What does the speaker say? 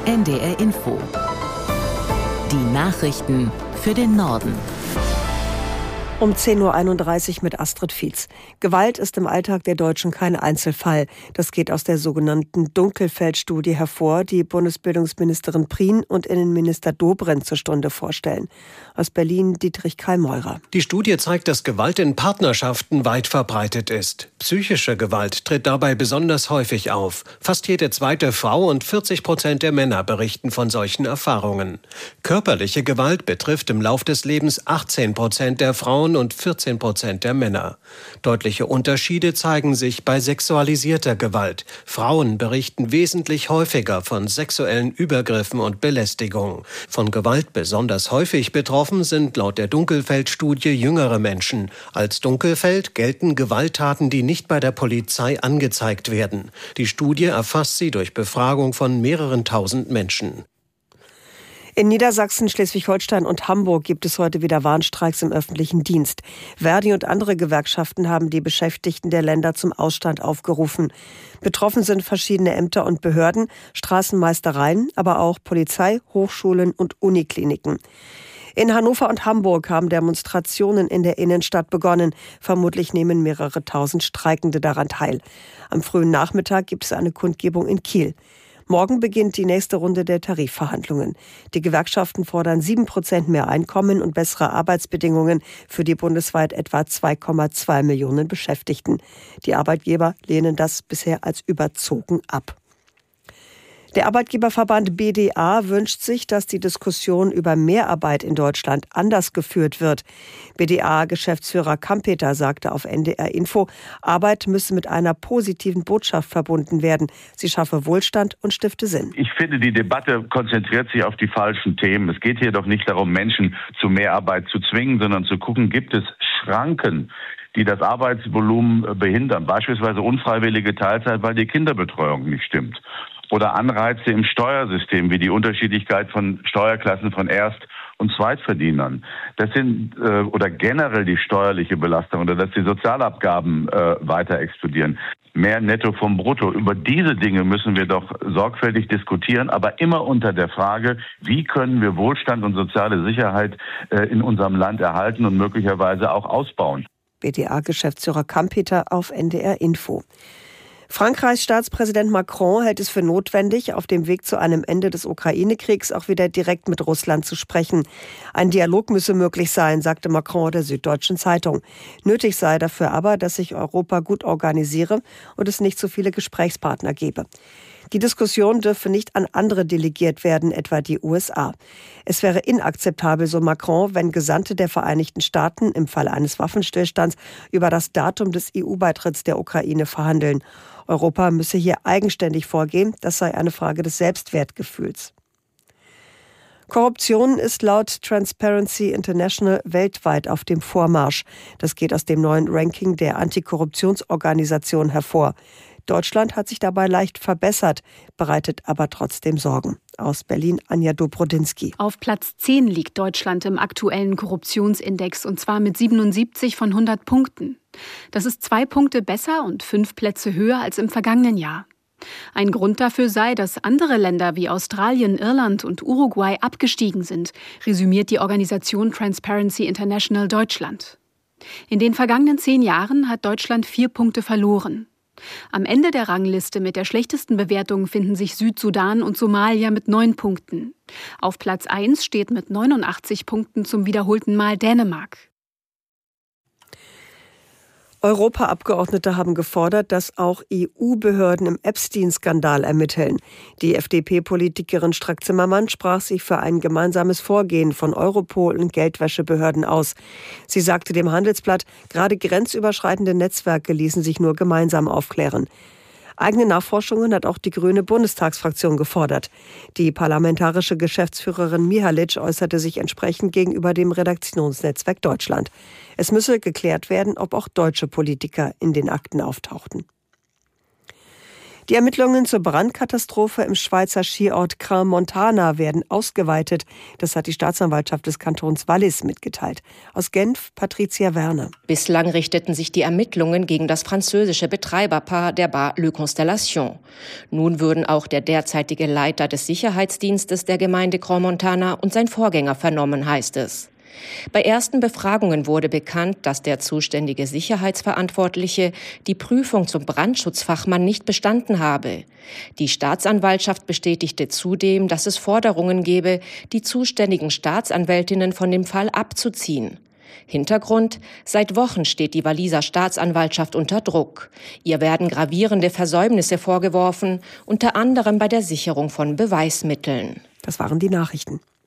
NDR Info. Die Nachrichten für den Norden. Um 10.31 Uhr mit Astrid Fietz. Gewalt ist im Alltag der Deutschen kein Einzelfall. Das geht aus der sogenannten Dunkelfeld-Studie hervor, die Bundesbildungsministerin Prien und Innenminister Dobrindt zur Stunde vorstellen. Aus Berlin Dietrich Karl-Meurer. Die Studie zeigt, dass Gewalt in Partnerschaften weit verbreitet ist. Psychische Gewalt tritt dabei besonders häufig auf. Fast jede zweite Frau und 40% der Männer berichten von solchen Erfahrungen. Körperliche Gewalt betrifft im Lauf des Lebens 18% der Frauen und 14% der Männer. Deutliche Unterschiede zeigen sich bei sexualisierter Gewalt. Frauen berichten wesentlich häufiger von sexuellen Übergriffen und Belästigung. Von Gewalt besonders häufig betroffen sind laut der Dunkelfeld-Studie jüngere Menschen. Als Dunkelfeld gelten Gewalttaten, die nicht bei der Polizei angezeigt werden. Die Studie erfasst sie durch Befragung von mehreren tausend Menschen. In Niedersachsen, Schleswig-Holstein und Hamburg gibt es heute wieder Warnstreiks im öffentlichen Dienst. Verdi und andere Gewerkschaften haben die Beschäftigten der Länder zum Ausstand aufgerufen. Betroffen sind verschiedene Ämter und Behörden, Straßenmeistereien, aber auch Polizei, Hochschulen und Unikliniken. In Hannover und Hamburg haben Demonstrationen in der Innenstadt begonnen. Vermutlich nehmen mehrere tausend Streikende daran teil. Am frühen Nachmittag gibt es eine Kundgebung in Kiel. Morgen beginnt die nächste Runde der Tarifverhandlungen. Die Gewerkschaften fordern 7% mehr Einkommen und bessere Arbeitsbedingungen für die bundesweit etwa 2,2 Millionen Beschäftigten. Die Arbeitgeber lehnen das bisher als überzogen ab. Der Arbeitgeberverband BDA wünscht sich, dass die Diskussion über Mehrarbeit in Deutschland anders geführt wird. BDA-Geschäftsführer Kampeter sagte auf NDR Info, Arbeit müsse mit einer positiven Botschaft verbunden werden. Sie schaffe Wohlstand und stifte Sinn. Ich finde, die Debatte konzentriert sich auf die falschen Themen. Es geht hier doch nicht darum, Menschen zu Mehrarbeit zu zwingen, sondern zu gucken, gibt es Schranken, die das Arbeitsvolumen behindern. Beispielsweise unfreiwillige Teilzeit, weil die Kinderbetreuung nicht stimmt. Oder Anreize im Steuersystem, wie die Unterschiedlichkeit von Steuerklassen von Erst- und Zweitverdienern. Das sind oder generell die steuerliche Belastung oder dass die Sozialabgaben weiter explodieren. Mehr Netto vom Brutto. Über diese Dinge müssen wir doch sorgfältig diskutieren, aber immer unter der Frage, wie können wir Wohlstand und soziale Sicherheit in unserem Land erhalten und möglicherweise auch ausbauen. BDA-Geschäftsführer Kampeter auf NDR Info. Frankreichs Staatspräsident Macron hält es für notwendig, auf dem Weg zu einem Ende des Ukraine-Kriegs auch wieder direkt mit Russland zu sprechen. Ein Dialog müsse möglich sein, sagte Macron der Süddeutschen Zeitung. Nötig sei dafür aber, dass sich Europa gut organisiere und es nicht so viele Gesprächspartner gebe. Die Diskussion dürfe nicht an andere delegiert werden, etwa die USA. Es wäre inakzeptabel, so Macron, wenn Gesandte der Vereinigten Staaten im Fall eines Waffenstillstands über das Datum des EU-Beitritts der Ukraine verhandeln. Europa müsse hier eigenständig vorgehen, das sei eine Frage des Selbstwertgefühls. Korruption ist laut Transparency International weltweit auf dem Vormarsch. Das geht aus dem neuen Ranking der Antikorruptionsorganisation hervor. Deutschland hat sich dabei leicht verbessert, bereitet aber trotzdem Sorgen. Aus Berlin Anja Dobrodinsky. Auf Platz 10 liegt Deutschland im aktuellen Korruptionsindex und zwar mit 77 von 100 Punkten. Das ist 2 Punkte besser und 5 Plätze höher als im vergangenen Jahr. Ein Grund dafür sei, dass andere Länder wie Australien, Irland und Uruguay abgestiegen sind, resümiert die Organisation Transparency International Deutschland. In den vergangenen 10 Jahren hat Deutschland 4 Punkte verloren. Am Ende der Rangliste mit der schlechtesten Bewertung finden sich Südsudan und Somalia mit 9 Punkten. Auf Platz 1 steht mit 89 Punkten zum wiederholten Mal Dänemark. Europaabgeordnete haben gefordert, dass auch EU-Behörden im Epstein-Skandal ermitteln. Die FDP-Politikerin Strack-Zimmermann sprach sich für ein gemeinsames Vorgehen von Europol und Geldwäschebehörden aus. Sie sagte dem Handelsblatt, gerade grenzüberschreitende Netzwerke ließen sich nur gemeinsam aufklären. Eigene Nachforschungen hat auch die grüne Bundestagsfraktion gefordert. Die parlamentarische Geschäftsführerin Mihalic äußerte sich entsprechend gegenüber dem Redaktionsnetzwerk Deutschland. Es müsse geklärt werden, ob auch deutsche Politiker in den Akten auftauchten. Die Ermittlungen zur Brandkatastrophe im Schweizer Skiort Crans-Montana werden ausgeweitet. Das hat die Staatsanwaltschaft des Kantons Wallis mitgeteilt. Aus Genf, Patricia Werner. Bislang richteten sich die Ermittlungen gegen das französische Betreiberpaar der Bar Le Constellation. Nun würden auch der derzeitige Leiter des Sicherheitsdienstes der Gemeinde Crans-Montana und sein Vorgänger vernommen, heißt es. Bei ersten Befragungen wurde bekannt, dass der zuständige Sicherheitsverantwortliche die Prüfung zum Brandschutzfachmann nicht bestanden habe. Die Staatsanwaltschaft bestätigte zudem, dass es Forderungen gebe, die zuständigen Staatsanwältinnen von dem Fall abzuziehen. Hintergrund: Seit Wochen steht die Walliser Staatsanwaltschaft unter Druck. Ihr werden gravierende Versäumnisse vorgeworfen, unter anderem bei der Sicherung von Beweismitteln. Das waren die Nachrichten.